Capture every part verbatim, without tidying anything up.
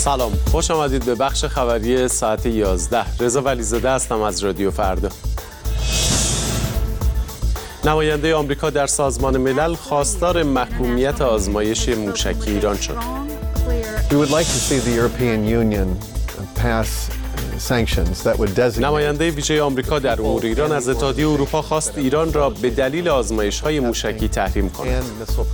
سلام، خوش آمدید به بخش خبری ساعت یازده. رضا ولیزاده هستم از رادیو فردا. نماینده آمریکا در سازمان ملل خواستار محکومیت آزمایش موشکی ایران شد. We would like to see the European Union pass sanctions that would designate نماینده ویژه آمریکا در امور ایران از اتحادیه اروپا خواست ایران را به دلیل آزمایش‌های موشکی تحریم کند.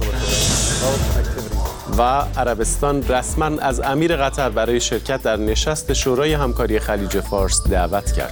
و عربستان رسما از امیر قطر برای شرکت در نشست شورای همکاری خلیج فارس دعوت کرد.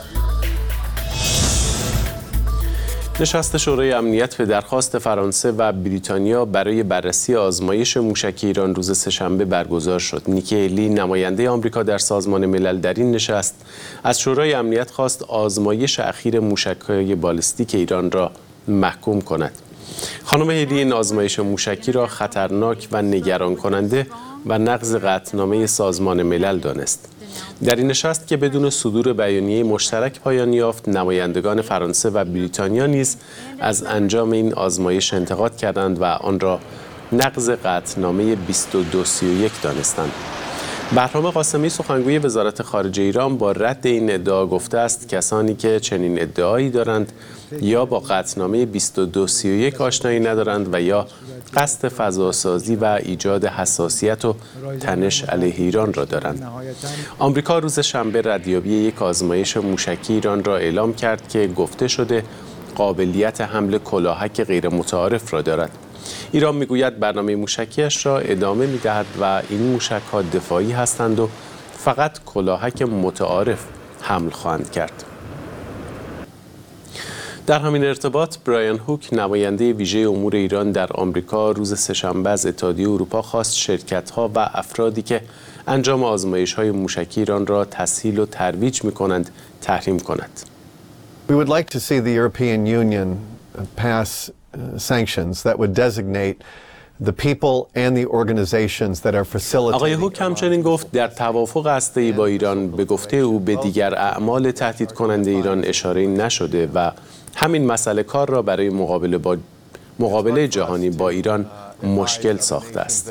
نشست شورای امنیت به درخواست فرانسه و بریتانیا برای بررسی آزمایش موشکی ایران روز سه‌شنبه برگزار شد. نیکی هیلی، نماینده آمریکا در سازمان ملل، در این نشست از شورای امنیت خواست آزمایش اخیر موشک‌های بالستیک ایران را محکوم کند. خانم هیلی این آزمایش موشکی را خطرناک و نگران کننده و نقض قطعنامه سازمان ملل دانست. در این نشست که بدون صدور بیانیه مشترک پایان یافت، نمایندگان فرانسه و بریتانیا نیز از انجام این آزمایش انتقاد کردند و آن را نقض قطعنامه بیست و دو سی و یک دانستند. بهرام قاسمی، سخنگوی وزارت خارجه ایران، با رد این ادعا گفته است کسانی که چنین ادعایی دارند یا با قطعنامه بیست و دو سی و یک آشنایی ندارند و یا قصد فضاسازی و ایجاد حساسیت و تنش علیه ایران را دارند. آمریکا روز شنبه ردیابی یک آزمایش موشکی ایران را اعلام کرد که گفته شده قابلیت حمل کلاهک غیر متعارف را دارد. ایران میگوید برنامه موشکیش را ادامه می‌دهد و این موشک‌ها دفاعی هستند و فقط کلاهک متعارف حمل خواهند کرد. در همین ارتباط، برایان هوک، نماینده ویژه امور ایران در آمریکا، روز سه‌شنبه از اتحادیه اروپا خواست شرکت‌ها و افرادی که انجام آزمایش‌های موشکی ایران را تسهیل و ترویج می‌کنند تحریم کند. We would like to see the European Union pass sanctions that would designate the people and the organizations that are facilitating. آقای هوک همچنین گفت در توافق هسته‌ای با ایران به گفته او به دیگر اعمال تهدید کننده ایران اشاره نشده و همین مسئله کار را برای مقابله با مقابله جهانی با ایران مشکل ساخته است.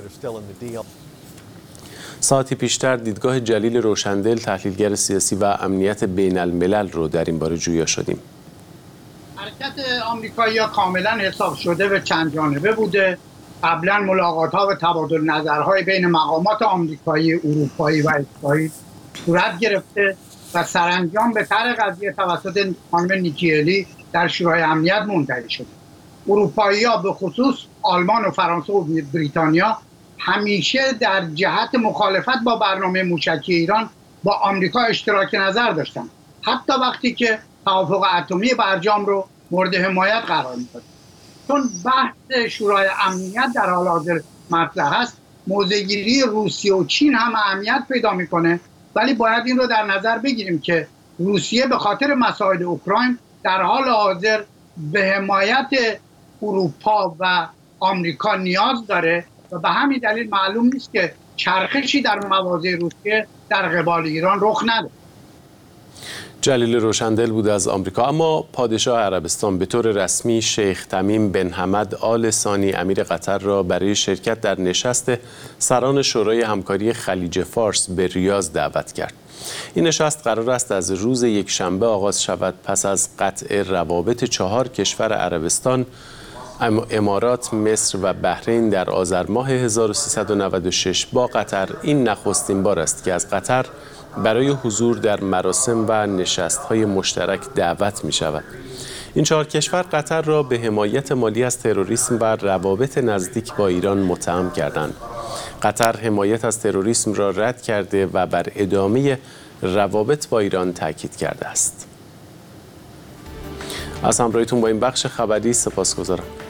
ساعتی پیشتر دیدگاه جلیل روشندل، تحلیلگر سیاسی و امنیت بین الملل رو در این باره جویا شدیم. حرکت آمریکایی‌ها کاملا حساب شده و چند جانبه بوده. قبلا ملاقات‌ها و تبادل نظرهای بین مقامات آمریکایی، اروپایی و اسرائیل صورت گرفته و سرانجام به طرح قضیه توسط خانم نیکی هیلی در شورای امنیت منتهی شده. اروپایی‌ها به خصوص آلمان و فرانسه و بریتانیا همیشه در جهت مخالفت با برنامه موشکی ایران با آمریکا اشتراک نظر داشتند، حتی وقتی که توافق اتمی برجام رو مورد حمایت قرار می‌داد. چون بحث شورای امنیت در حال حاضر مطرح است، موضع‌گیری روسیه و چین هم اهمیت پیدا می‌کنه، ولی باید این رو در نظر بگیریم که روسیه به خاطر مسائل اوکراین در حال حاضر به حمایت اروپا و آمریکا نیاز داره و به همین دلیل معلوم نیست که چرخشی در مواضع روسیه در قبال ایران رخ نده. جلیل روشندل بود از آمریکا. اما پادشاه عربستان به طور رسمی شیخ تمیم بن حمد آل ثانی امیر قطر را برای شرکت در نشست سران شورای همکاری خلیج فارس به ریاض دعوت کرد. این نشست قرار است از روز یکشنبه آغاز شود پس از قطع روابط چهار کشور عربستان، امارات، مصر و بحرین در آذر ماه هزار و سیصد و نود و شش با قطر. این نخستین بار است که از قطر برای حضور در مراسم و نشست‌های مشترک دعوت می‌شود. این چهار کشور قطر را به حمایت مالی از تروریسم و روابط نزدیک با ایران متهم کردند. قطر حمایت از تروریسم را رد کرده و بر ادامه روابط با ایران تاکید کرده است. از همراهیتون با این بخش خبری سپاسگزارم.